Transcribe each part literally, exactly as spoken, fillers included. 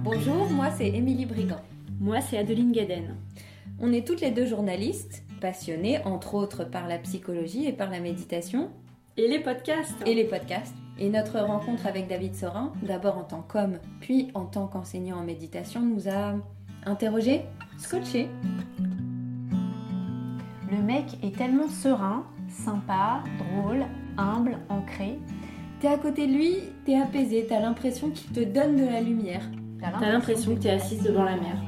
Bonjour, moi c'est Émilie Brigand. Moi c'est Adeline Gaden. On est toutes les deux journalistes, passionnées entre autres par la psychologie et par la méditation. Et les podcasts. Et les podcasts. Et notre rencontre avec David Sorin, d'abord en tant qu'homme, puis en tant qu'enseignant en méditation, nous a interrogés, scotchés. Le mec est tellement serein, sympa, drôle, humble, ancré. T'es à côté de lui, t'es apaisé, t'as l'impression qu'il te donne de la lumière. T'as l'impression, t'as l'impression que t'es assise devant la mer.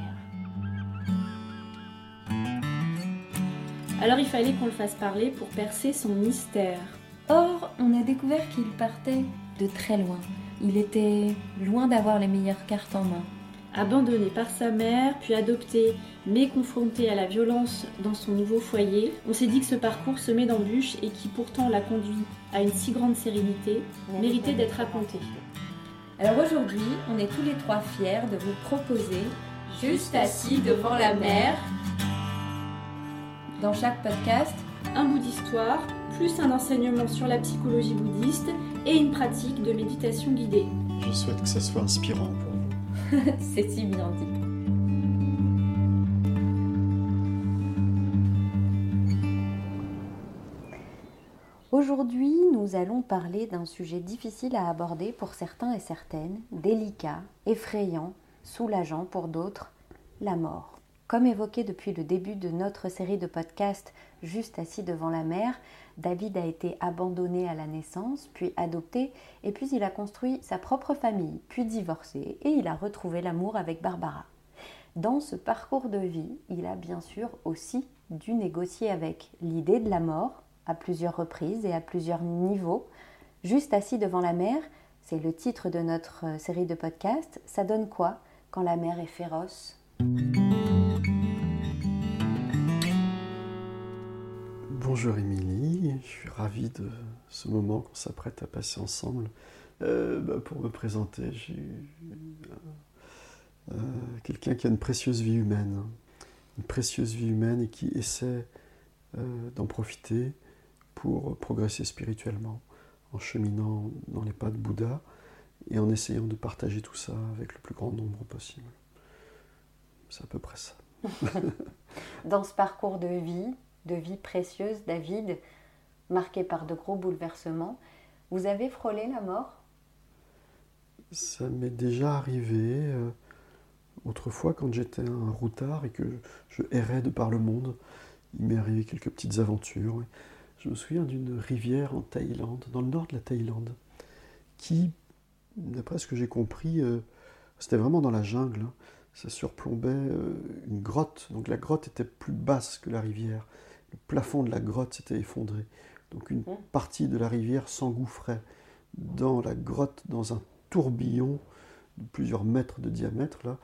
Alors il fallait qu'on le fasse parler pour percer son mystère. Or, on a découvert qu'il partait de très loin. Il était loin d'avoir les meilleures cartes en main. Abandonné par sa mère, puis adopté, mais confronté à la violence dans son nouveau foyer, on s'est dit que ce parcours semé d'embûches et qui pourtant l'a conduit à une si grande sérénité, méritait d'être raconté. Alors aujourd'hui, on est tous les trois fiers de vous proposer Juste assis devant la mer. Dans chaque podcast, un bout d'histoire, plus un enseignement sur la psychologie bouddhiste et une pratique de méditation guidée. Je souhaite que ça soit inspirant pour vous. C'est si bien dit. Aujourd'hui, nous allons parler d'un sujet difficile à aborder pour certains et certaines, délicat, effrayant, soulageant pour d'autres, la mort. Comme évoqué depuis le début de notre série de podcasts Juste assis devant la mer, David a été abandonné à la naissance, puis adopté, et puis il a construit sa propre famille, puis divorcé, et il a retrouvé l'amour avec Barbara. Dans ce parcours de vie, il a bien sûr aussi dû négocier avec l'idée de la mort, à plusieurs reprises et à plusieurs niveaux. Juste assis devant la mer, c'est le titre de notre série de podcasts. Ça donne quoi quand la mer est féroce ? Bonjour Émilie, je suis ravi de ce moment qu'on s'apprête à passer ensemble. Euh, bah pour me présenter, j'ai euh, euh, quelqu'un qui a une précieuse vie humaine, une précieuse vie humaine et qui essaie euh, d'en profiter pour progresser spirituellement, en cheminant dans les pas de Bouddha et en essayant de partager tout ça avec le plus grand nombre possible. C'est à peu près ça. Dans ce parcours de vie, de vie précieuse, David, marqué par de gros bouleversements, vous avez frôlé la mort ? Ça m'est déjà arrivé euh, autrefois quand j'étais un routard et que je errais de par le monde. Il m'est arrivé quelques petites aventures. Je me souviens d'une rivière en Thaïlande, dans le nord de la Thaïlande, qui, d'après ce que j'ai compris, euh, c'était vraiment dans la jungle. Hein. Ça surplombait euh, une grotte, donc la grotte était plus basse que la rivière. Le plafond de la grotte s'était effondré. Donc une partie de la rivière s'engouffrait dans la grotte, dans un tourbillon de plusieurs mètres de diamètre. Là.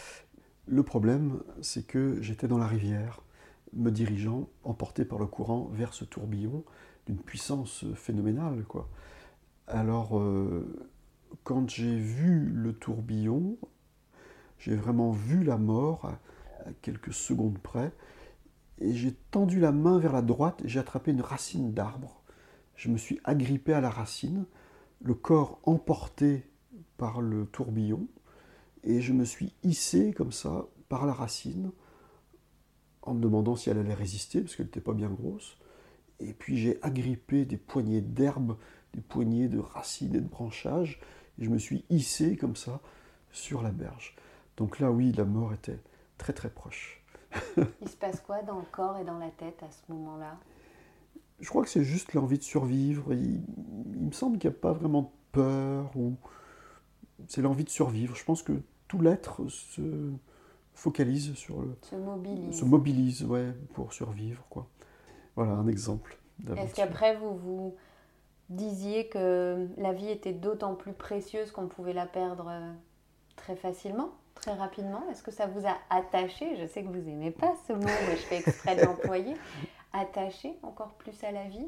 Le problème, c'est que j'étais dans la rivière, me dirigeant, emporté par le courant, vers ce tourbillon d'une puissance phénoménale, quoi. Alors, euh, quand j'ai vu le tourbillon, j'ai vraiment vu la mort à, à quelques secondes près, et j'ai tendu la main vers la droite et j'ai attrapé une racine d'arbre. Je me suis agrippé à la racine, le corps emporté par le tourbillon, et je me suis hissé comme ça par la racine, en me demandant si elle allait résister, parce qu'elle n'était pas bien grosse. Et puis j'ai agrippé des poignées d'herbes, des poignées de racines et de branchages, et je me suis hissé comme ça sur la berge. Donc là, oui, la mort était très très proche. Il se passe quoi dans le corps et dans la tête à ce moment-là ? Je crois que c'est juste l'envie de survivre. Il, il me semble qu'il n'y a pas vraiment de peur, ou c'est l'envie de survivre. Je pense que tout l'être se focalise sur le... Se mobilise. Se mobilise, ouais, pour survivre, quoi. Voilà, un exemple d'aventure. Est-ce qu'après, vous vous disiez que la vie était d'autant plus précieuse qu'on pouvait la perdre très facilement ? Très rapidement, est-ce que ça vous a attaché ? Je sais que vous n'aimez pas ce mot, mais je fais exprès de l'employer. Attaché encore plus à la vie ?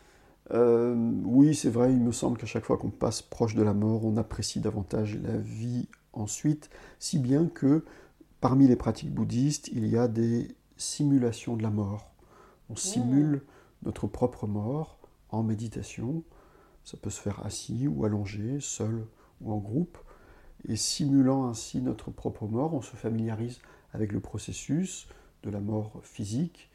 euh, Oui, c'est vrai, il me semble qu'à chaque fois qu'on passe proche de la mort, on apprécie davantage la vie ensuite, si bien que parmi les pratiques bouddhistes, il y a des simulations de la mort. On simule mmh. notre propre mort en méditation. Ça peut se faire assis ou allongé, seul ou en groupe. Et simulant ainsi notre propre mort, on se familiarise avec le processus de la mort physique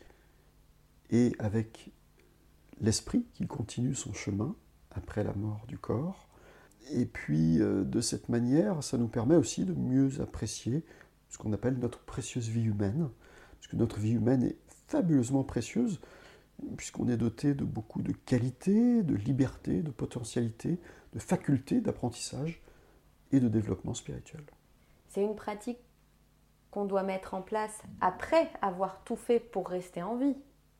et avec l'esprit qui continue son chemin après la mort du corps. Et puis, euh, de cette manière, ça nous permet aussi de mieux apprécier ce qu'on appelle notre précieuse vie humaine, puisque notre vie humaine est fabuleusement précieuse, puisqu'on est doté de beaucoup de qualités, de liberté, de potentialités, de facultés d'apprentissage et de développement spirituel. C'est une pratique qu'on doit mettre en place après avoir tout fait pour rester en vie.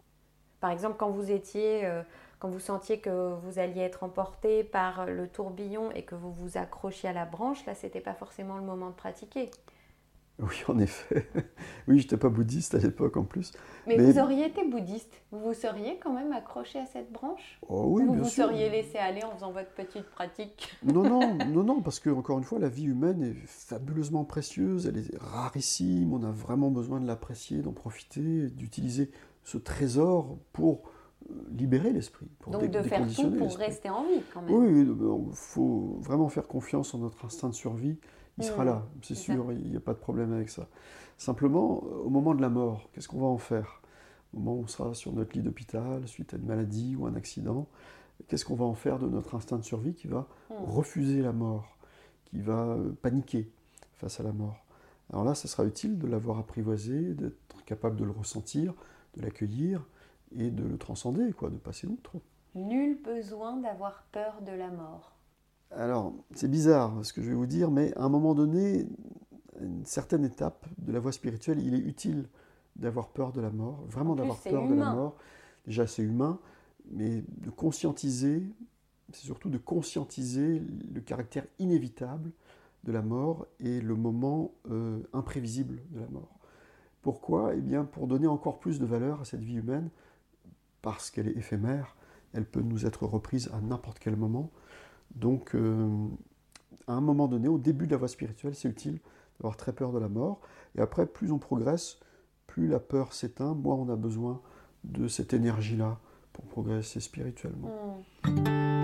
Par exemple, quand vous étiez, euh, quand vous sentiez que vous alliez être emporté par le tourbillon et que vous vous accrochiez à la branche, là, c'était pas forcément le moment de pratiquer. Oui, en effet. Oui, je n'étais pas bouddhiste à l'époque en plus. Mais, Mais vous auriez été bouddhiste, vous vous seriez quand même accroché à cette branche? Oh oui, Ou bien vous sûr. seriez laissé aller en faisant votre petite pratique? Non, non, non, non, parce que encore une fois, la vie humaine est fabuleusement précieuse, elle est rarissime, on a vraiment besoin de l'apprécier, d'en profiter, d'utiliser ce trésor pour libérer l'esprit, pour Donc dé- de faire tout déconditionner pour l'esprit. rester en vie quand même. Oui, il faut vraiment faire confiance en notre instinct de survie. Il sera Mmh, là, c'est c'est sûr, il n'y a pas de problème avec ça. Simplement, au moment de la mort, qu'est-ce qu'on va en faire? Au moment où on sera sur notre lit d'hôpital, suite à une maladie ou un accident, qu'est-ce qu'on va en faire de notre instinct de survie qui va Mmh. refuser la mort, qui va euh, paniquer face à la mort? Alors là, ça sera utile de l'avoir apprivoisé, d'être capable de le ressentir, de l'accueillir et de le transcender, quoi, de passer outre. Nul besoin d'avoir peur de la mort. Alors, c'est bizarre ce que je vais vous dire, mais à un moment donné, à une certaine étape de la voie spirituelle, il est utile d'avoir peur de la mort, vraiment En plus, d'avoir c'est peur de la humain. mort. Déjà, c'est humain, mais de conscientiser, c'est surtout de conscientiser le caractère inévitable de la mort et le moment euh, imprévisible de la mort. Pourquoi? Eh bien, pour donner encore plus de valeur à cette vie humaine, parce qu'elle est éphémère, elle peut nous être reprise à n'importe quel moment. Donc, euh, à un moment donné, au début de la voie spirituelle, c'est utile d'avoir très peur de la mort. Et après, plus on progresse, plus la peur s'éteint, moins on a besoin de cette énergie-là pour progresser spirituellement. Mmh.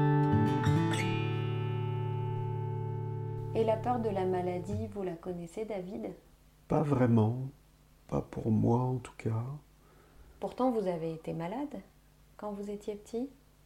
Et la peur de la maladie, vous la connaissez, David? Pas vraiment, pas pour moi en tout cas. Pourtant, vous avez été malade quand vous étiez petit?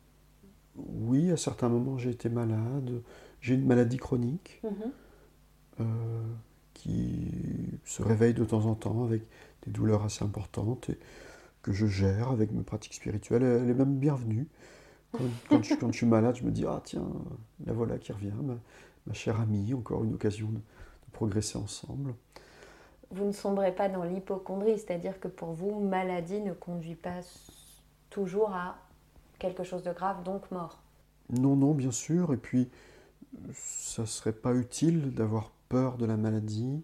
Oui, à certains moments, j'ai été malade. J'ai une maladie chronique Mmh. euh, qui se réveille de temps en temps avec des douleurs assez importantes et que je gère avec mes pratiques spirituelles. Elle est même bienvenue. Quand, quand, je, quand je suis malade, je me dis « Ah tiens, la voilà qui revient, ma, ma chère amie, encore une occasion de, de progresser ensemble. » Vous ne sombrez pas dans l'hypocondrie, c'est-à-dire que pour vous, maladie ne conduit pas toujours à quelque chose de grave, donc mort. Non, non, bien sûr. Et puis, ça ne serait pas utile d'avoir peur de la maladie.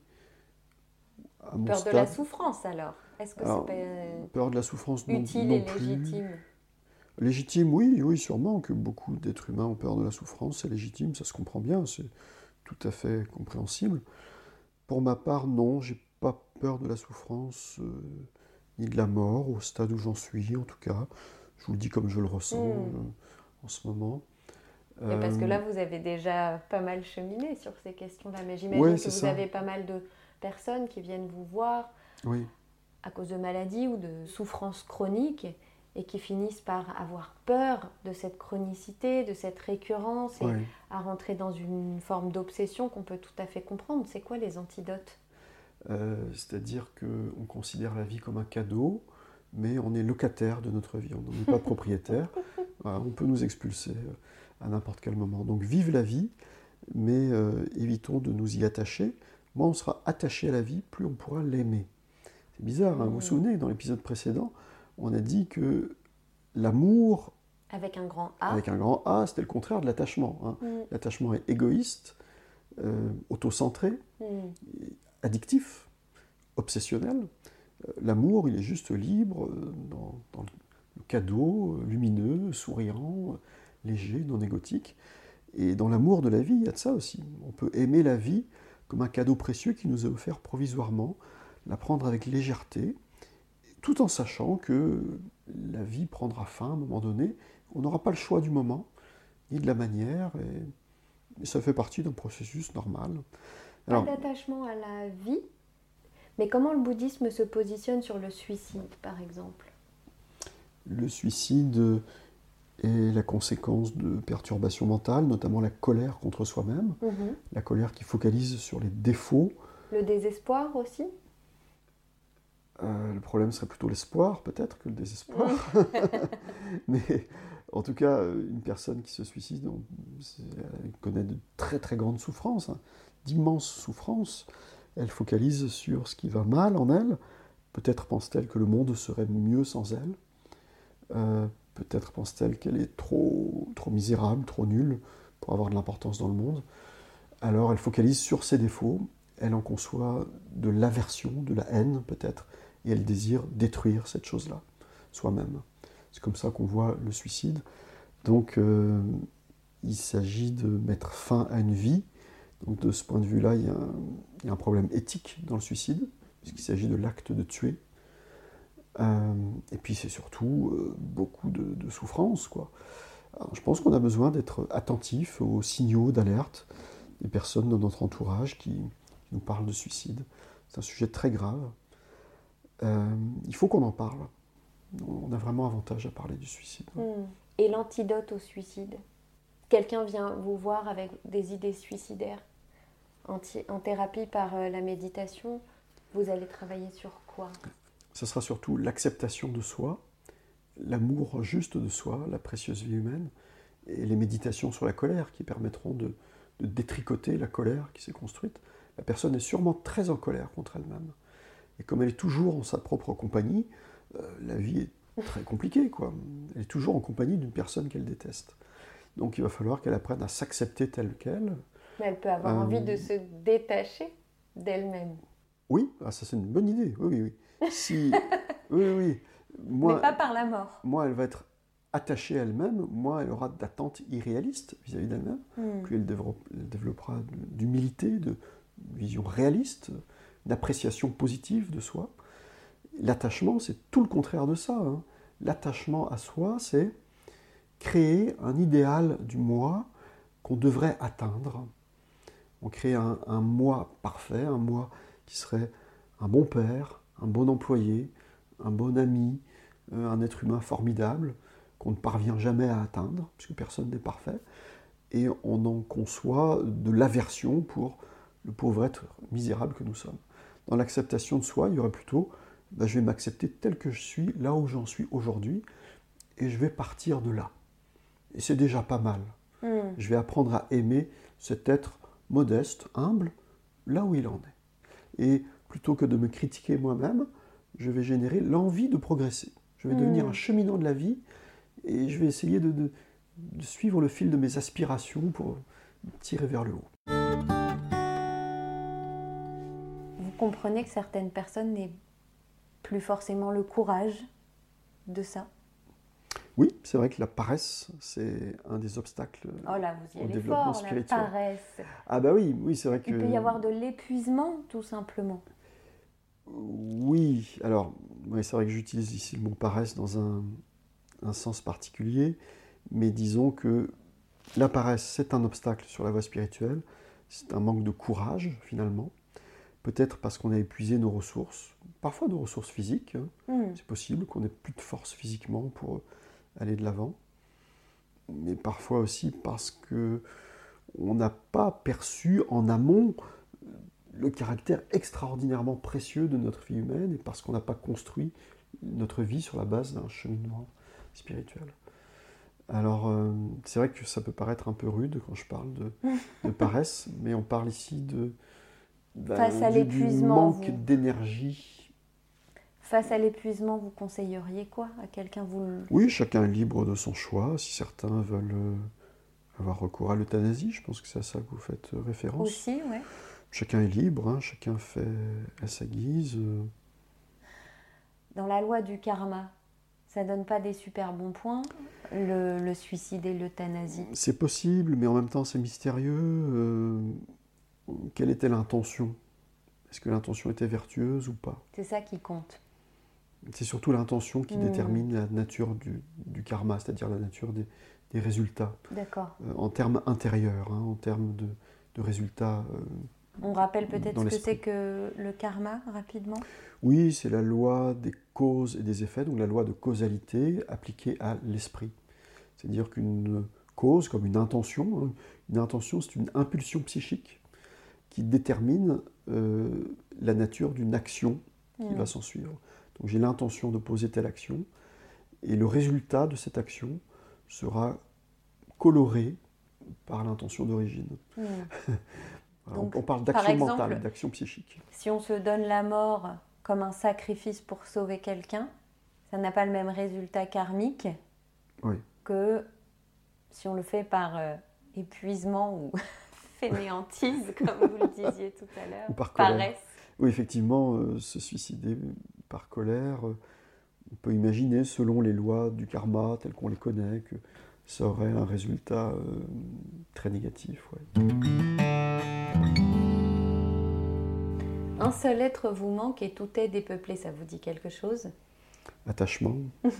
À mon Peur de stade. la souffrance alors? Est-ce que Alors, c'est pas peur de la souffrance non, utile non et plus. légitime? Légitime, oui, oui, sûrement que beaucoup d'êtres humains ont peur de la souffrance, c'est légitime, ça se comprend bien, c'est tout à fait compréhensible. Pour ma part, non, j'ai pas peur de la souffrance, euh, ni de la mort, au stade où j'en suis, en tout cas. Je vous le dis comme je le ressens Mmh. euh, en ce moment. Mais parce que Euh, là, vous avez déjà pas mal cheminé sur ces questions-là, mais j'imagine Ouais, que c'est vous ça. avez pas mal de personnes qui viennent vous voir Oui, à cause de maladies ou de souffrances chroniques et qui finissent par avoir peur de cette chronicité, de cette récurrence et ouais. à rentrer dans une forme d'obsession qu'on peut tout à fait comprendre. C'est quoi les antidotes? Euh, c'est-à-dire qu'on considère la vie comme un cadeau, mais on est locataire de notre vie, on n'en est pas propriétaire. Voilà, on peut nous expulser à n'importe quel moment. Donc vive la vie, mais euh, évitons de nous y attacher. Moins on sera attaché à la vie, plus on pourra l'aimer. C'est bizarre, hein, vous vous souvenez, dans l'épisode précédent, on a dit que l'amour, Avec un grand A. avec un grand A, c'était le contraire de l'attachement. Hein. Mm. L'attachement est égoïste, euh, autocentré, Mm. addictif, obsessionnel. Euh, L'amour, il est juste libre, euh, dans, dans le cadeau, euh, lumineux, souriant, euh, léger, non égotique. Et dans l'amour de la vie, il y a de ça aussi. On peut aimer la vie comme un cadeau précieux qui nous est offert provisoirement, la prendre avec légèreté, tout en sachant que la vie prendra fin à un moment donné. On n'aura pas le choix du moment, ni de la manière, et Et ça fait partie d'un processus normal. Pas Alors, d'attachement à la vie, mais comment le bouddhisme se positionne sur le suicide, par exemple? le suicide est la conséquence de perturbations mentales, notamment la colère contre soi-même, Mhm. la colère qui focalise sur les défauts. Le désespoir aussi? Euh, le problème serait plutôt l'espoir, peut-être, que le désespoir. Mais en tout cas, une personne qui se suicide, on, elle connaît de très très grandes souffrances, hein, d'immenses souffrances. Elle focalise sur ce qui va mal en elle. Peut-être pense-t-elle que le monde serait mieux sans elle. Euh, peut-être pense-t-elle qu'elle est trop, trop misérable, trop nulle pour avoir de l'importance dans le monde. Alors elle focalise sur ses défauts, elle en conçoit de l'aversion, de la haine peut-être, et elle désire détruire cette chose-là, soi-même. C'est comme ça qu'on voit le suicide. Donc euh, il s'agit de mettre fin à une vie. Donc de ce point de vue-là, il y a un, il y a un problème éthique dans le suicide, puisqu'il s'agit de l'acte de tuer. Euh, et puis c'est surtout euh, beaucoup de, de souffrance, quoi. Alors, je pense qu'on a besoin d'être attentif aux signaux d'alerte des personnes dans notre entourage qui, qui nous parlent de suicide. C'est un sujet très grave. Euh, il faut qu'on en parle. On a vraiment avantage à parler du suicide. Ouais. Hmm. Et l'antidote au suicide? Quelqu'un vient vous voir avec des idées suicidaires en, thi- en thérapie par euh, la méditation, vous allez travailler sur quoi? Ce sera surtout l'acceptation de soi, l'amour juste de soi, la précieuse vie humaine, et les méditations sur la colère qui permettront de, de détricoter la colère qui s'est construite. La personne est sûrement très en colère contre elle-même. Et comme elle est toujours en sa propre compagnie, euh, la vie est très compliquée, quoi. Elle est toujours en compagnie d'une personne qu'elle déteste. Donc il va falloir qu'elle apprenne à s'accepter telle qu'elle. Mais elle peut avoir Euh, envie de se détacher d'elle-même. Oui, ah, ça c'est une bonne idée. Oui, oui, oui. Si, oui, oui, oui. Moi, Mais pas par la mort. moi, elle va être attachée à elle-même. Moi, elle aura d'attentes irréalistes vis-à-vis d'elle-même. Hmm. Puis elle développera, elle développera de- d'humilité, de une vision réaliste, d'appréciation positive de soi. L'attachement, c'est tout le contraire de ça, hein. L'attachement à soi, c'est créer un idéal du moi qu'on devrait atteindre. On crée un, un moi parfait, un moi qui serait un bon père, un bon employé, un bon ami, euh, un être humain formidable qu'on ne parvient jamais à atteindre, puisque personne n'est parfait. Et on en conçoit de l'aversion pour le pauvre être misérable que nous sommes. Dans l'acceptation de soi, il y aurait plutôt ben, je vais m'accepter tel que je suis, là où j'en suis aujourd'hui, et je vais partir de là. Et c'est déjà pas mal. Hmm. Je vais apprendre à aimer cet être modeste, humble, là où il en est. Et plutôt que de me critiquer moi-même, je vais générer l'envie de progresser. Je vais Hmm. devenir un cheminot de la vie, et je vais essayer de, de, de suivre le fil de mes aspirations pour me tirer vers le haut. Vous comprenez que certaines personnes n'aient plus forcément le courage de ça? Oui, c'est vrai que la paresse, c'est un des obstacles Oh là, vous y au allez développement fort, la spirituel. paresse. Ah bah oui, oui, c'est vrai que... Il peut y avoir de l'épuisement, tout simplement. Oui, alors, oui, c'est vrai que j'utilise ici le mot paresse dans un, un sens particulier, mais disons que la paresse, c'est un obstacle sur la voie spirituelle, c'est un manque de courage, finalement, peut-être parce qu'on a épuisé nos ressources, parfois nos ressources physiques, hein. Hmm. C'est possible qu'on n'ait plus de force physiquement pour aller de l'avant, mais parfois aussi parce que on n'a pas perçu en amont le caractère extraordinairement précieux de notre vie humaine et parce qu'on n'a pas construit notre vie sur la base d'un cheminement spirituel. Alors, euh, c'est vrai que ça peut paraître un peu rude quand je parle de, de paresse, mais on parle ici de, ben, Face à du, du l'épuisement, manque vous- d'énergie. Face à l'épuisement, vous conseilleriez quoi à quelqu'un? Vous le- Oui, chacun est libre de son choix. Si certains veulent euh, avoir recours à l'euthanasie, je pense que c'est à ça que vous faites euh, référence. Aussi, ouais. Chacun est libre, hein, chacun fait à sa guise. euh. Dans la loi du karma, ça donne pas des super bons points, le, le suicide et l'euthanasie? C'est possible, mais en même temps c'est mystérieux. euh, Quelle était l'intention? Est-ce que l'intention était vertueuse ou pas? C'est ça qui compte. C'est surtout l'intention qui Mm. détermine la nature du, du karma, c'est-à-dire la nature des, des résultats. D'accord. Euh, en termes intérieurs, hein, en termes de, de résultats. Euh, On rappelle peut-être dans ce que l'esprit. c'est que le karma, rapidement. Oui, c'est la loi des causes et des effets, donc la loi de causalité appliquée à l'esprit. C'est-à-dire qu'une cause, comme une intention, hein, une intention, c'est une impulsion psychique qui détermine euh, la nature d'une action qui Mmh. va s'en suivre. Donc j'ai l'intention de poser telle action, et le résultat de cette action sera coloré par l'intention d'origine. Mmh. Voilà, Donc, on, on parle par d'action exemple, mentale, d'action psychique. Si on se donne la mort comme un sacrifice pour sauver quelqu'un, ça n'a pas le même résultat karmique Oui. que si on le fait par euh, épuisement ou fainéantise, comme vous le disiez tout à l'heure, Ou par colère. paresse. Oui, effectivement, euh, se suicider par colère, euh, on peut imaginer, selon les lois du karma telles qu'on les connaît, que ça aurait un résultat euh, très négatif. Ouais. Un seul être vous manque et tout est dépeuplé, ça vous dit quelque chose? Attachement.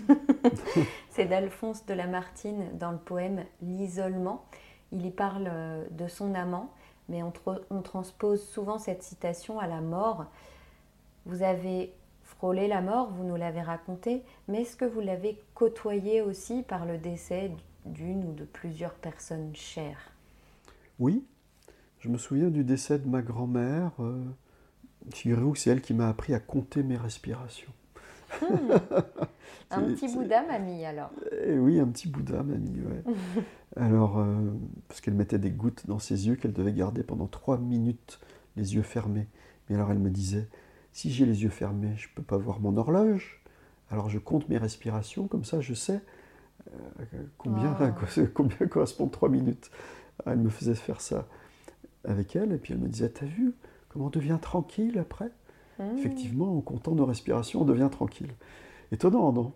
C'est d'Alphonse de Lamartine dans le poème L'isolement. Il y parle euh, de son amant, mais on, tr- on transpose souvent cette citation à la mort. Vous avez frôlé la mort, vous nous l'avez raconté, mais est-ce que vous l'avez côtoyé aussi par le décès d'une ou de plusieurs personnes chères? Oui, je me souviens du décès de ma grand-mère. Euh, figurez-vous que c'est elle qui m'a appris à compter mes respirations. Hmm. Un C'est- petit c'est- Bouddha, mamie, alors. Eh oui, un petit Bouddha, mamie, ouais. Alors, euh, parce qu'elle mettait des gouttes dans ses yeux qu'elle devait garder pendant trois minutes, les yeux fermés. Mais alors elle me disait, si j'ai les yeux fermés, je ne peux pas voir mon horloge. Alors je compte mes respirations, comme ça je sais euh, combien, Oh. combien correspondent trois minutes. Elle me faisait faire ça avec elle, et puis elle me disait, t'as vu comment on devient tranquille après? Hmm. Effectivement, en comptant nos respirations, on devient tranquille. Étonnant, non?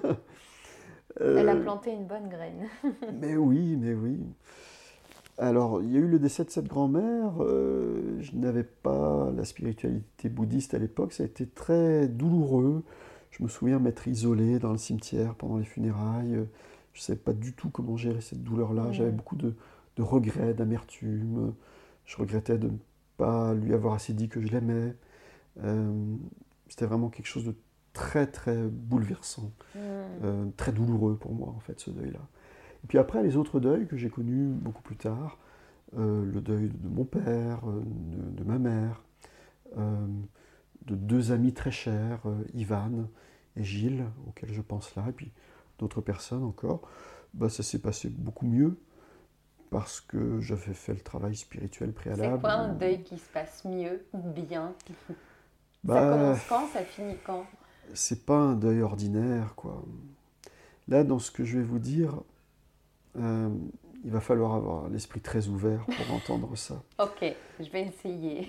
Elle a Euh, planté une bonne graine. Mais oui, mais oui. Alors, il y a eu le décès de cette grand-mère. euh, je n'avais pas la spiritualité bouddhiste à l'époque. Ça a été très douloureux. Je me souviens m'être isolé dans le cimetière pendant les funérailles. Je ne savais pas du tout comment gérer cette douleur-là. Mmh. J'avais beaucoup de, de regrets, d'amertume. Je regrettais de ne pas lui avoir assez dit que je l'aimais. Euh, C'était vraiment quelque chose de très, très bouleversant. Hmm. Euh, très douloureux pour moi, en fait, ce deuil-là. Et puis après, les autres deuils que j'ai connus beaucoup plus tard, euh, le deuil de mon père, euh, de, de ma mère, euh, de deux amis très chers, euh, Ivan et Gilles, auxquels je pense là, et puis d'autres personnes encore, bah, ça s'est passé beaucoup mieux parce que j'avais fait le travail spirituel préalable. C'est quoi un deuil qui se passe mieux, bien? Bah, Ça commence quand, ça finit quand? C'est pas un deuil ordinaire, quoi. Là, dans ce que je vais vous dire, euh, il va falloir avoir l'esprit très ouvert pour entendre ça. Ok, je vais essayer.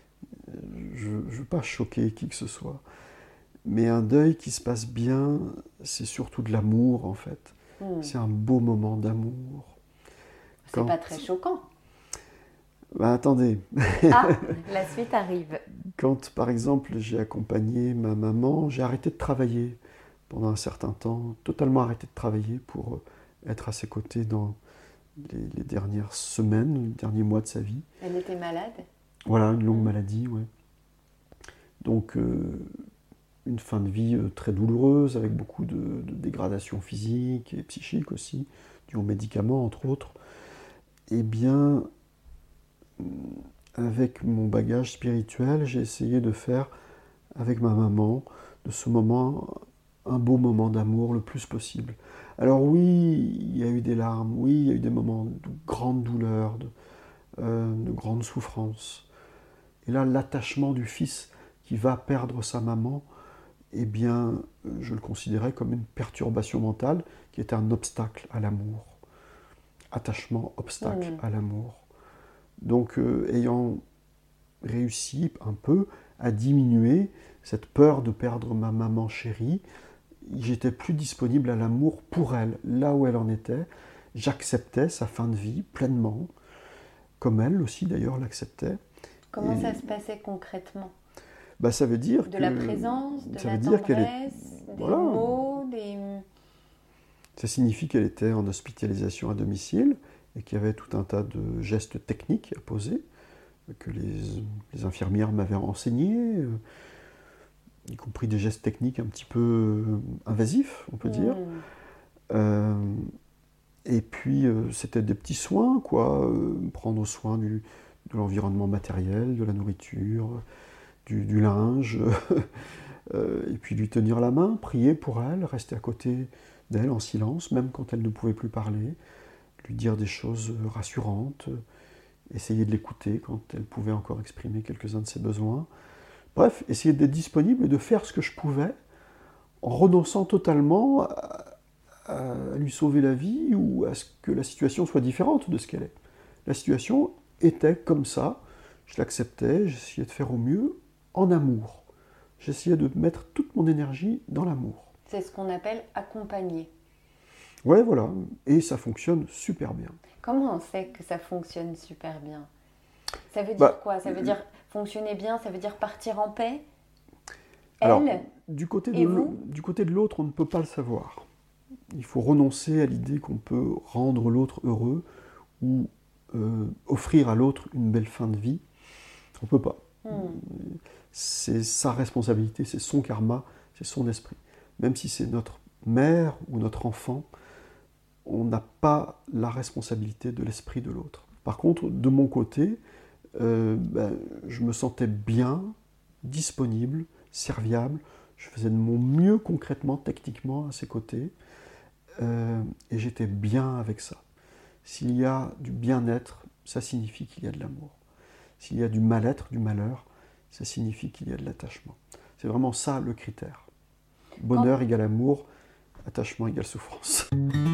Je ne veux pas choquer qui que ce soit. Mais un deuil qui se passe bien, c'est surtout de l'amour, en fait. Hmm. C'est un beau moment d'amour. C'est Quand- pas très choquant. Bah, attendez, Ah, la suite arrive. quand par exemple j'ai accompagné ma maman, j'ai arrêté de travailler pendant un certain temps, totalement arrêté de travailler pour être à ses côtés dans les, les dernières semaines, les derniers mois de sa vie. Elle était malade? Voilà, une longue Mm. maladie, ouais. Donc, euh, une fin de vie euh, très douloureuse, avec beaucoup de, de dégradation physique et psychique aussi, due aux médicaments, entre autres. Eh bien, euh, avec mon bagage spirituel, j'ai essayé de faire, avec ma maman, de ce moment, un beau moment d'amour le plus possible. Alors oui, il y a eu des larmes, oui, il y a eu des moments de grande douleur, de, euh, de grande souffrance. Et là, l'attachement du fils qui va perdre sa maman, eh bien, je le considérais comme une perturbation mentale qui est un obstacle à l'amour. Attachement, obstacle Mmh. à l'amour. Donc, euh, ayant réussi un peu à diminuer cette peur de perdre ma maman chérie, j'étais plus disponible à l'amour pour elle, là où elle en était. J'acceptais sa fin de vie pleinement, comme elle aussi d'ailleurs l'acceptait. Comment Et- ça se passait concrètement? Bah, ça veut dire De que... la présence, de ça la veut dire qu'elle est- tendresse, des Voilà. mots, des... Ça signifie qu'elle était en hospitalisation à domicile et qu'il y avait tout un tas de gestes techniques à poser, que les, les infirmières m'avaient enseignés, euh, y compris des gestes techniques un petit peu euh, invasifs, on peut mmh. dire. Euh, et puis, euh, c'était des petits soins, quoi, euh, prendre soin du, de l'environnement matériel, de la nourriture, du, du linge, euh, et puis lui tenir la main, prier pour elle, rester à côté d'elle en silence, même quand elle ne pouvait plus parler, lui dire des choses rassurantes, essayer de l'écouter quand elle pouvait encore exprimer quelques-uns de ses besoins. Bref, essayer d'être disponible et de faire ce que je pouvais en renonçant totalement à, à lui sauver la vie ou à ce que la situation soit différente de ce qu'elle est. La situation était comme ça, je l'acceptais, j'essayais de faire au mieux en amour. J'essayais de mettre toute mon énergie dans l'amour. C'est ce qu'on appelle accompagner. Ouais, voilà, et ça fonctionne super bien. Comment on sait que ça fonctionne super bien? Ça veut dire bah, quoi? Ça veut dire fonctionner bien, ça veut dire partir en paix? Alors, Elle du côté, et de vous du côté de l'autre, on ne peut pas le savoir. Il faut renoncer à l'idée qu'on peut rendre l'autre heureux ou euh, offrir à l'autre une belle fin de vie. On ne peut pas. Hmm. C'est sa responsabilité, c'est son karma, c'est son esprit. Même si c'est notre mère ou notre enfant, on n'a pas la responsabilité de l'esprit de l'autre. Par contre, de mon côté, euh, ben, je me sentais bien, disponible, serviable. Je faisais de mon mieux concrètement, techniquement, à ses côtés. Euh, et j'étais bien avec ça. S'il y a du bien-être, ça signifie qu'il y a de l'amour. S'il y a du mal-être, du malheur, ça signifie qu'il y a de l'attachement. C'est vraiment ça le critère. Bonheur égale amour, attachement égale souffrance.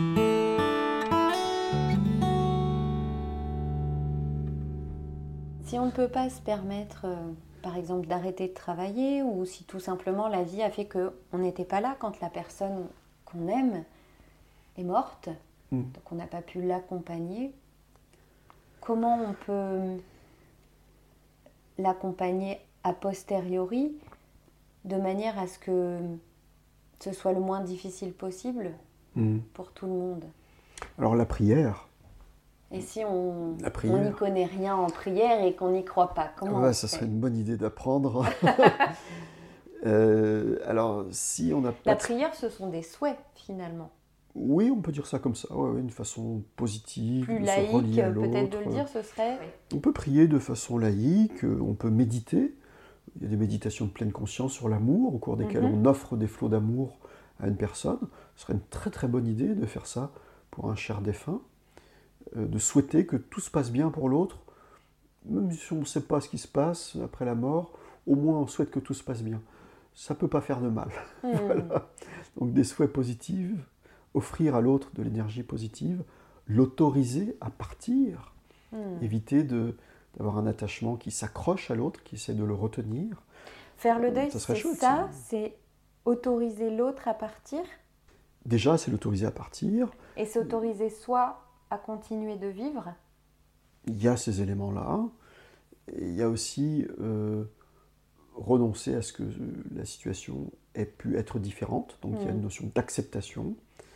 Si on ne peut pas se permettre, euh, par exemple, d'arrêter de travailler, ou si tout simplement la vie a fait qu'on n'était pas là quand la personne qu'on aime est morte, mmh. donc on n'a pas pu l'accompagner, comment on peut l'accompagner a posteriori, de manière à ce que ce soit le moins difficile possible mmh. pour tout le monde? Alors la prière. Et si on n'y connaît rien en prière et qu'on n'y croit pas, comment ouais, on ça fait? serait une bonne idée d'apprendre. euh, alors, si on n'a pas... La prière, ce sont des souhaits, finalement. Oui, on peut dire ça comme ça, ouais, ouais, une façon positive, plus de laïque, se relier à l'autre. peut-être de le dire, ce serait... On peut prier de façon laïque, on peut méditer. Il y a des méditations de pleine conscience sur l'amour, au cours desquelles mm-hmm. on offre des flots d'amour à une personne. Ce serait une très très bonne idée de faire ça pour un cher défunt. De souhaiter que tout se passe bien pour l'autre, même si on ne sait pas ce qui se passe après la mort, au moins on souhaite que tout se passe bien. Ça ne peut pas faire de mal. Mmh. Voilà. Donc des souhaits positifs, offrir à l'autre de l'énergie positive, l'autoriser à partir, mmh. éviter de, d'avoir un attachement qui s'accroche à l'autre, qui essaie de le retenir. Faire le deuil, ça c'est chouette, ça, ça, c'est autoriser l'autre à partir? Déjà, c'est l'autoriser à partir. Et s'autoriser soit à continuer de vivre? Il y a ces éléments-là. Et il y a aussi euh, renoncer à ce que la situation ait pu être différente. Donc mmh. il y a une notion d'acceptation.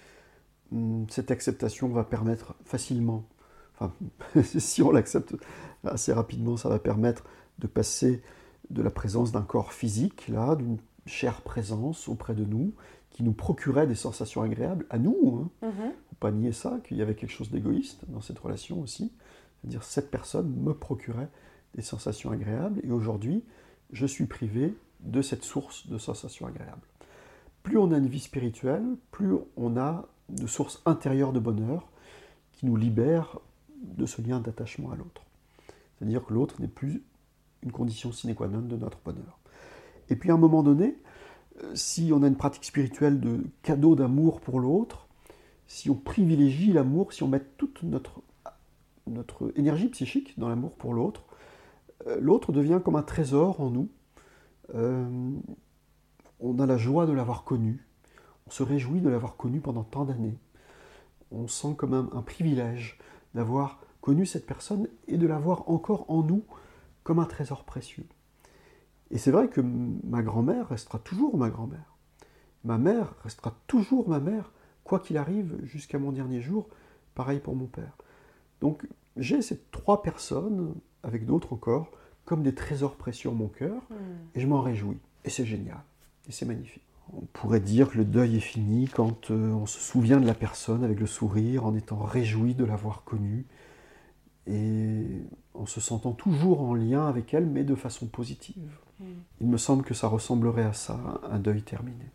Cette acceptation va permettre facilement, enfin, si on l'accepte assez rapidement, ça va permettre de passer de la présence d'un corps physique, là, d'une chère présence auprès de nous, qui nous procurait des sensations agréables à nous. Hein. Mm-hmm. Faut pas nier ça, qu'il y avait quelque chose d'égoïste dans cette relation aussi. C'est-à-dire, cette personne me procurait des sensations agréables et aujourd'hui, je suis privé de cette source de sensations agréables. Plus on a une vie spirituelle, plus on a de sources intérieures de bonheur qui nous libèrent de ce lien d'attachement à l'autre. C'est-à-dire que l'autre n'est plus une condition sine qua non de notre bonheur. Et puis à un moment donné, si on a une pratique spirituelle de cadeau d'amour pour l'autre, si on privilégie l'amour, si on met toute notre, notre énergie psychique dans l'amour pour l'autre, l'autre devient comme un trésor en nous. Euh, on a la joie de l'avoir connu, on se réjouit de l'avoir connu pendant tant d'années. On sent comme un, un privilège d'avoir connu cette personne et de l'avoir encore en nous comme un trésor précieux. Et c'est vrai que ma grand-mère restera toujours ma grand-mère. Ma mère restera toujours ma mère, quoi qu'il arrive, jusqu'à mon dernier jour, pareil pour mon père. Donc j'ai ces trois personnes, avec d'autres encore, comme des trésors précieux en mon cœur, mmh. et je m'en réjouis. Et c'est génial, et c'est magnifique. On pourrait dire que le deuil est fini quand euh, on se souvient de la personne avec le sourire, en étant réjoui de l'avoir connue, et en se sentant toujours en lien avec elle, mais de façon positive. Mmh. Il me semble que ça ressemblerait à ça, un deuil terminé.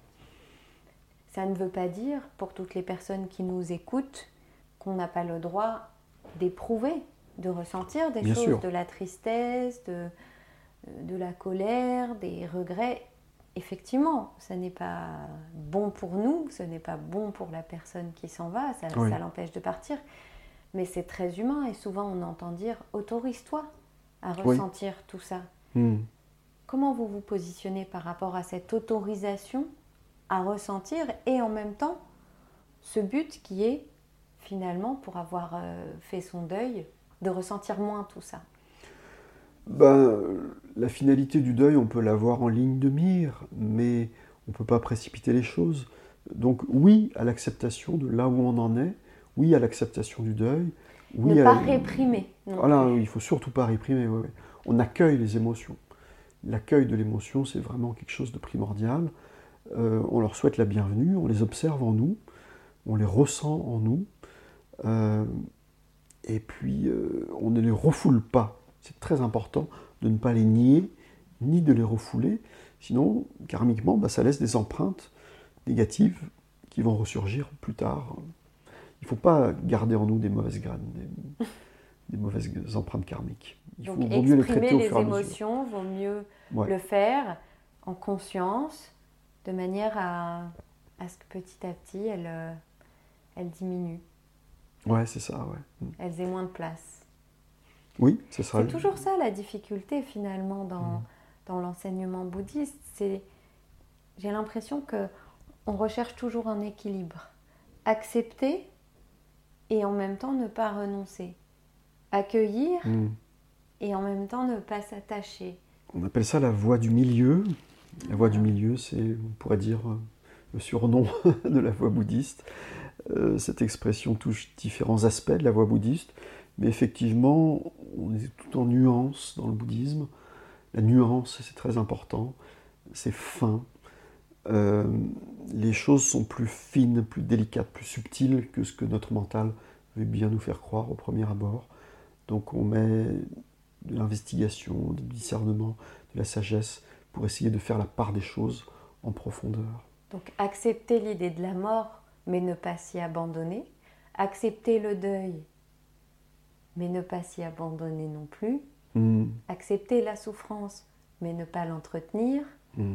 Ça ne veut pas dire, pour toutes les personnes qui nous écoutent, qu'on n'a pas le droit d'éprouver, de ressentir des Bien choses, sûr. de la tristesse, de, de la colère, des regrets. Effectivement, ce n'est pas bon pour nous, ce n'est pas bon pour la personne qui s'en va, ça, oui. ça l'empêche de partir. Mais c'est très humain et souvent on entend dire « autorise-toi à ressentir oui. tout ça mmh. ». Comment vous vous positionnez par rapport à cette autorisation à ressentir et en même temps ce but qui est finalement pour avoir euh, fait son deuil de ressentir moins tout ça? Ben, la finalité du deuil, on peut l'avoir en ligne de mire, mais on ne peut pas précipiter les choses. Donc oui à l'acceptation de là où on en est, oui à l'acceptation du deuil. Oui ne à pas la... réprimer. Non voilà, plus. Il ne faut surtout pas réprimer. Ouais, ouais. On accueille les émotions. L'accueil de l'émotion, c'est vraiment quelque chose de primordial. Euh, on leur souhaite la bienvenue, on les observe en nous, on les ressent en nous, euh, et puis euh, on ne les refoule pas. C'est très important de ne pas les nier, ni de les refouler, sinon, karmiquement, bah, ça laisse des empreintes négatives qui vont ressurgir plus tard. Il ne faut pas garder en nous des mauvaises graines, des, des mauvaises empreintes karmiques. Il Donc, faut, vaut mieux les traiter au les fur et à mesure. émotions, vaut mieux ouais. le faire en conscience, de manière à, à ce que petit à petit, elles, euh, elles diminuent. Ouais, c'est ça, ouais. Elles aient moins de place. Oui, c'est ça. C'est toujours ça la difficulté finalement dans, mmh. dans l'enseignement bouddhiste. C'est, j'ai l'impression qu'on recherche toujours un équilibre. Accepter et en même temps ne pas renoncer. Accueillir mmh. et en même temps ne pas s'attacher. On appelle ça la voie du milieu. La voie du milieu, c'est, on pourrait dire, le surnom de la voie bouddhiste. Euh, cette expression touche différents aspects de la voie bouddhiste, mais effectivement, on est tout en nuances dans le bouddhisme. La nuance, c'est très important, c'est fin. Euh, les choses sont plus fines, plus délicates, plus subtiles que ce que notre mental veut bien nous faire croire au premier abord. Donc on met de l'investigation, du discernement, de la sagesse, pour essayer de faire la part des choses en profondeur. Donc accepter l'idée de la mort, mais ne pas s'y abandonner. Accepter le deuil, mais ne pas s'y abandonner non plus. Mmh. Accepter la souffrance, mais ne pas l'entretenir. Mmh.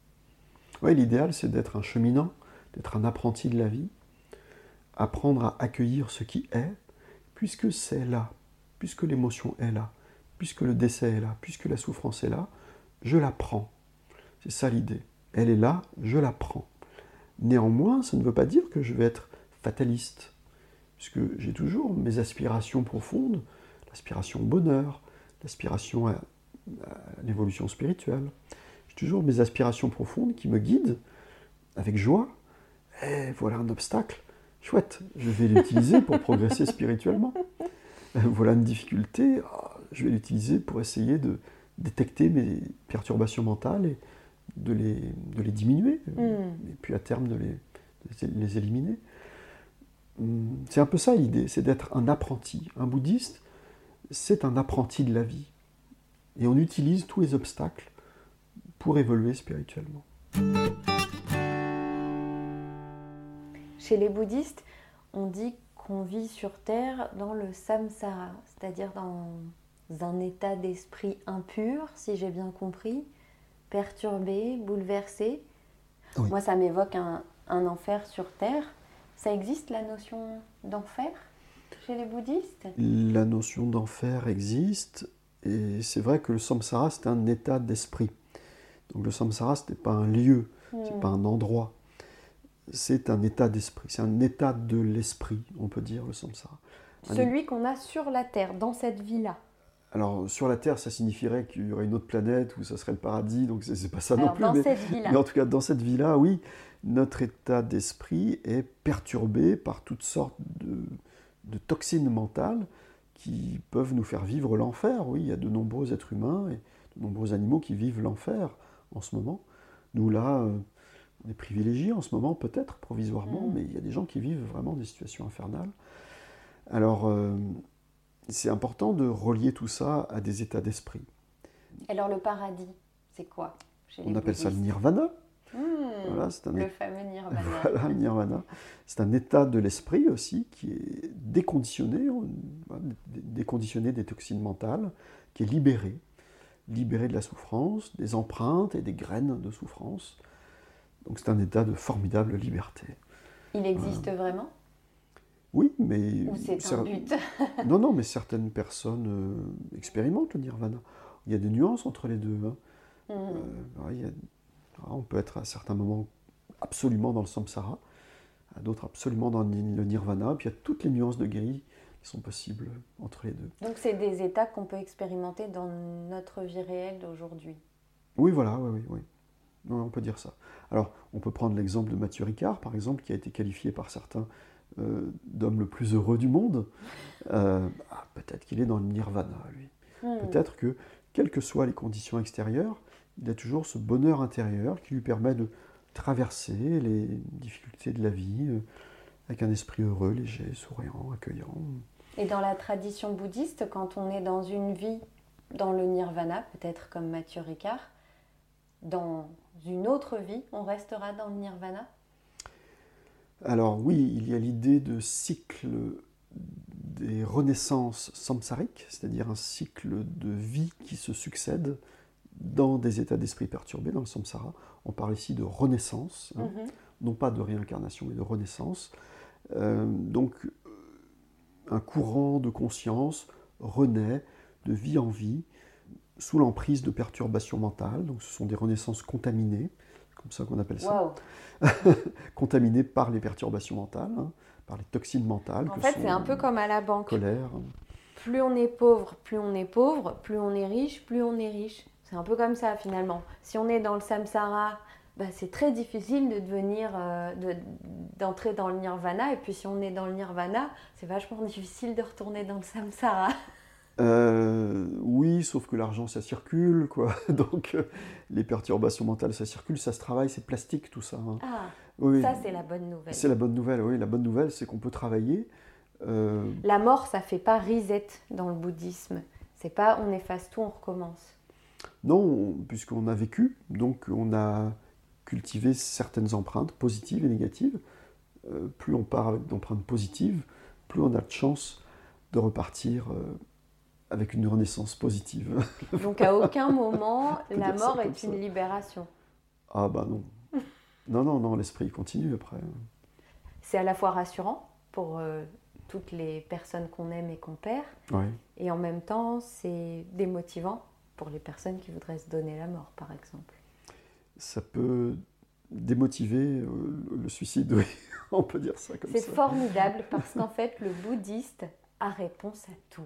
Oui, l'idéal, c'est d'être un cheminant, d'être un apprenti de la vie, apprendre à accueillir ce qui est, puisque c'est là, puisque l'émotion est là, puisque le décès est là, puisque la souffrance est là, je la prends. C'est ça l'idée. Elle est là, je la prends. Néanmoins, ça ne veut pas dire que je vais être fataliste, puisque j'ai toujours mes aspirations profondes, l'aspiration au bonheur, l'aspiration à, à l'évolution spirituelle. J'ai toujours mes aspirations profondes qui me guident avec joie. Et voilà un obstacle, chouette, je vais l'utiliser pour progresser spirituellement. Voilà une difficulté, je vais l'utiliser pour essayer de détecter mes perturbations mentales et de les, de les diminuer, mmh. et puis à terme de les, de les éliminer. C'est un peu ça l'idée, c'est d'être un apprenti. Un bouddhiste, c'est un apprenti de la vie. Et on utilise tous les obstacles pour évoluer spirituellement. Chez les bouddhistes, on dit qu'on vit sur Terre dans le samsara, c'est-à-dire dans un état d'esprit impur, si j'ai bien compris, perturbé, bouleversé. Oui. Moi, ça m'évoque un, un enfer sur Terre. Ça existe, la notion d'enfer chez les bouddhistes ? La notion d'enfer existe, et c'est vrai que le samsara, c'est un état d'esprit. Donc le samsara, ce n'est pas un lieu, mmh. ce n'est pas un endroit. C'est un état d'esprit, c'est un état de l'esprit, on peut dire, le samsara. Celui un... qu'on a sur la Terre, dans cette vie-là. Alors, sur la Terre, ça signifierait qu'il y aurait une autre planète où ça serait le paradis, donc c'est, c'est pas ça Alors, non plus. Dans mais, cette vie-là. mais en tout cas, dans cette vie-là, oui, notre état d'esprit est perturbé par toutes sortes de, de toxines mentales qui peuvent nous faire vivre l'enfer. Oui, il y a de nombreux êtres humains et de nombreux animaux qui vivent l'enfer en ce moment. Nous, là, euh, on est privilégiés en ce moment, peut-être, provisoirement, mmh. mais il y a des gens qui vivent vraiment des situations infernales. Alors, euh, c'est important de relier tout ça à des états d'esprit. Alors, le paradis, c'est quoi chez les On appelle bouddhistes? ça le nirvana. Mmh, voilà, c'est un le é... fameux nirvana. Voilà, le nirvana. C'est un état de l'esprit aussi qui est déconditionné, déconditionné des toxines mentales, qui est libéré, libéré de la souffrance, des empreintes et des graines de souffrance. Donc c'est un état de formidable liberté. Il existe euh... vraiment? Oui, mais... Ou c'est un but? Non, non, mais certaines personnes euh, expérimentent le nirvana. Il y a des nuances entre les deux. Hein. Mmh. Euh, il y a... On peut être à certains moments absolument dans le samsara, à d'autres absolument dans le nirvana, puis il y a toutes les nuances de gris qui sont possibles entre les deux. Donc c'est des états qu'on peut expérimenter dans notre vie réelle d'aujourd'hui? Oui, voilà, oui, oui, oui. Oui, on peut dire ça. Alors, on peut prendre l'exemple de Matthieu Ricard, par exemple, qui a été qualifié par certains euh, d'homme le plus heureux du monde. Euh, ah, peut-être qu'il est dans le nirvana, lui. Hmm. Peut-être que, quelles que soient les conditions extérieures, il a toujours ce bonheur intérieur qui lui permet de traverser les difficultés de la vie euh, avec un esprit heureux, léger, souriant, accueillant. Et dans la tradition bouddhiste, quand on est dans une vie dans le nirvana, peut-être comme Matthieu Ricard, dans une autre vie, on restera dans le nirvana? Alors oui, il y a l'idée de cycle des renaissances samsariques, c'est-à-dire un cycle de vie qui se succède dans des états d'esprit perturbés, dans le samsara. On parle ici de renaissance, hein, mm-hmm. non pas de réincarnation, mais de renaissance. Euh, donc, un courant de conscience renaît de vie en vie, sous l'emprise de perturbations mentales. Donc, ce sont des renaissances contaminées, c'est comme ça qu'on appelle ça. Wow. Contaminées par les perturbations mentales, hein, par les toxines mentales. En que fait, sont, c'est un peu comme à la banque. Colère. Plus on est pauvre, plus on est pauvre, plus on est riche, plus on est riche. C'est un peu comme ça finalement. Si on est dans le samsara, bah, c'est très difficile de devenir, euh, de, d'entrer dans le nirvana. Et puis si on est dans le nirvana, c'est vachement difficile de retourner dans le samsara. Euh, oui, sauf que l'argent ça circule, quoi. Donc euh, les perturbations mentales ça circule, ça se travaille, c'est plastique tout ça. Hein. Ah, oui, ça c'est la bonne nouvelle. C'est la bonne nouvelle, oui. La bonne nouvelle, c'est qu'on peut travailler. Euh... La mort, ça fait pas reset dans le bouddhisme. C'est pas on efface tout, on recommence. Non, puisqu'on a vécu, donc on a cultivé certaines empreintes positives et négatives. Euh, plus on part avec d'empreintes positives, plus on a de chance de repartir euh, avec une renaissance positive. Donc à aucun moment, la mort est une libération. Ah bah non. Non, non, non, l'esprit continue après. C'est à la fois rassurant pour euh, toutes les personnes qu'on aime et qu'on perd, ouais. Et en même temps, c'est démotivant pour les personnes qui voudraient se donner la mort, par exemple. Ça peut démotiver euh, le suicide, oui, on peut dire ça comme c'est ça. C'est formidable parce qu'en fait, le bouddhiste a réponse à tout.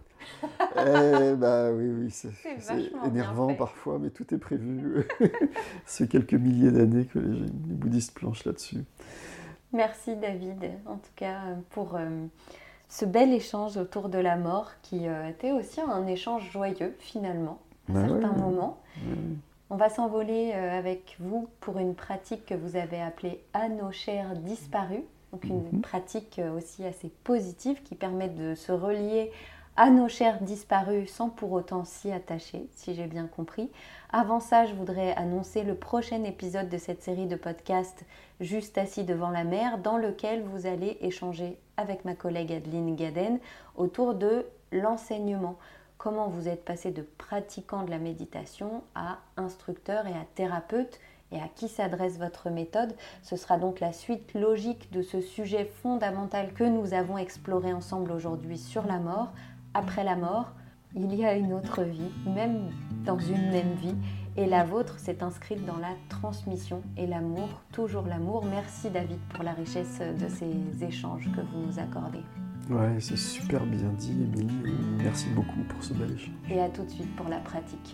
Eh bah oui, oui, c'est, c'est, c'est énervant parfois, mais tout est prévu. C'est quelques milliers d'années que les, les bouddhistes planchent là-dessus. Merci David, en tout cas, pour euh, ce bel échange autour de la mort qui euh, était aussi un échange joyeux, finalement, à bah certains ouais, moments. Ouais. On va s'envoler euh, avec vous pour une pratique que vous avez appelée « À nos chers disparus ». Donc une mm-hmm. pratique aussi assez positive qui permet de se relier à nos chers disparus sans pour autant s'y attacher, si j'ai bien compris. Avant ça, je voudrais annoncer le prochain épisode de cette série de podcasts Juste assis devant la mer, dans lequel vous allez échanger avec ma collègue Adeline Gaden autour de l'enseignement. Comment vous êtes passé de pratiquant de la méditation à instructeur et à thérapeute, et à qui s'adresse votre méthode. Ce sera donc la suite logique de ce sujet fondamental que nous avons exploré ensemble aujourd'hui sur la mort. Après la mort, il y a une autre vie, même dans une même vie, et la vôtre s'est inscrite dans la transmission et l'amour, toujours l'amour. Merci David pour la richesse de ces échanges que vous nous accordez. Ouais, c'est super bien dit, Émilie. Merci beaucoup pour ce bel échange. Et à tout de suite pour la pratique.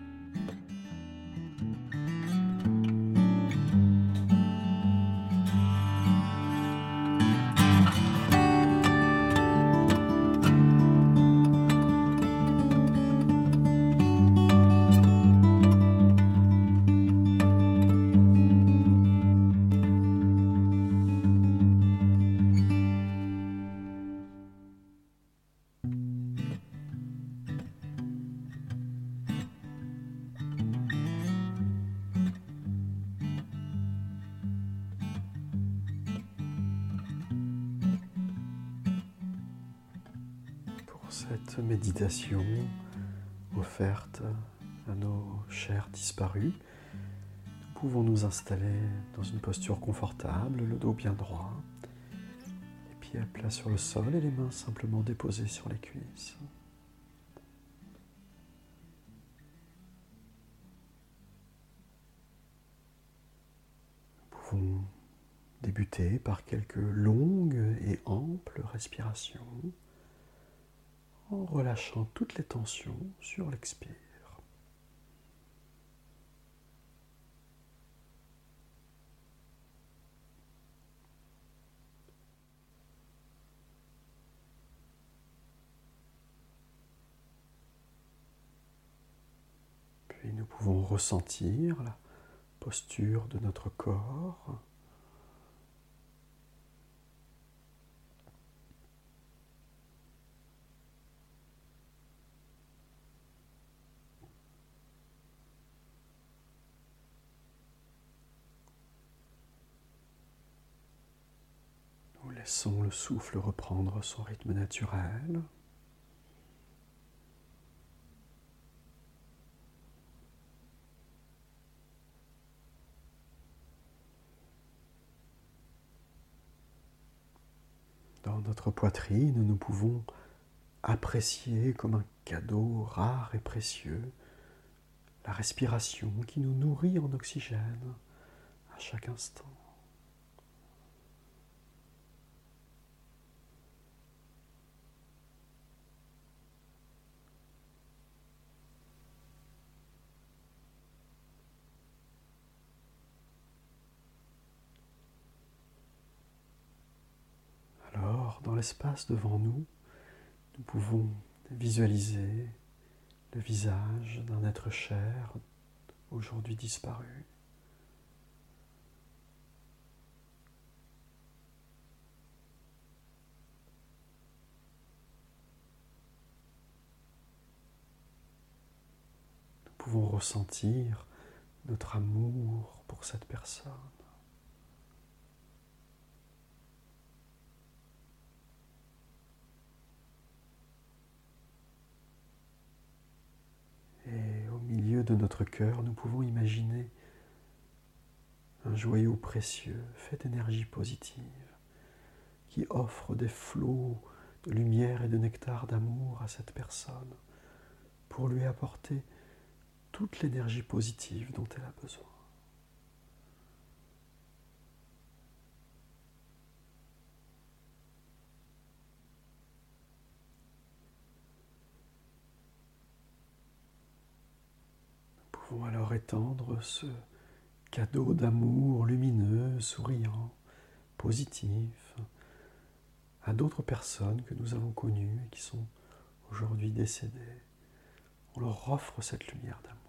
Cette méditation offerte à nos chers disparus, nous pouvons nous installer dans une posture confortable, le dos bien droit, les pieds à plat sur le sol et les mains simplement déposées sur les cuisses. Nous pouvons débuter par quelques longues et amples respirations, en relâchant toutes les tensions sur l'expire. Puis nous pouvons ressentir la posture de notre corps. Nous laissons le souffle reprendre son rythme naturel. Dans notre poitrine, nous pouvons apprécier comme un cadeau rare et précieux la respiration qui nous nourrit en oxygène à chaque instant. Alors, dans l'espace devant nous, nous pouvons visualiser le visage d'un être cher, aujourd'hui disparu. Nous pouvons ressentir notre amour pour cette personne. Et au milieu de notre cœur, nous pouvons imaginer un joyau précieux fait d'énergie positive qui offre des flots de lumière et de nectar d'amour à cette personne pour lui apporter toute l'énergie positive dont elle a besoin. Nous pouvons alors étendre ce cadeau d'amour lumineux, souriant, positif, à d'autres personnes que nous avons connues et qui sont aujourd'hui décédées. On leur offre cette lumière d'amour.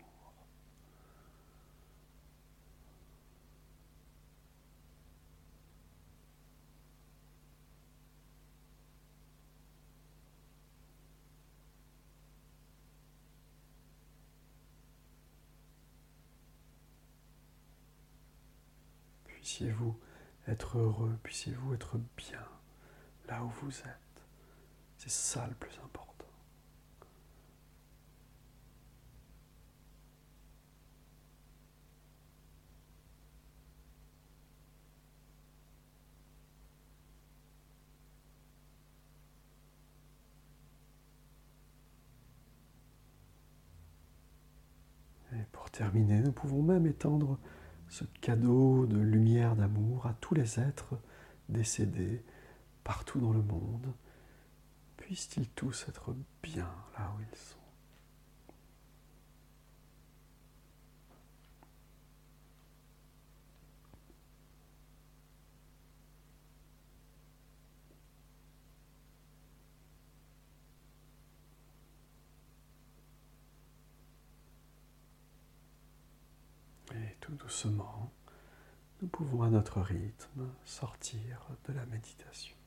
Puissiez-vous être heureux, puissiez-vous être bien là où vous êtes. C'est ça le plus important. Et pour terminer, nous pouvons même étendre ce cadeau de lumière, d'amour à tous les êtres décédés partout dans le monde puissent-ils tous être bien là où ils sont. Et tout doucement, nous pouvons à notre rythme sortir de la méditation.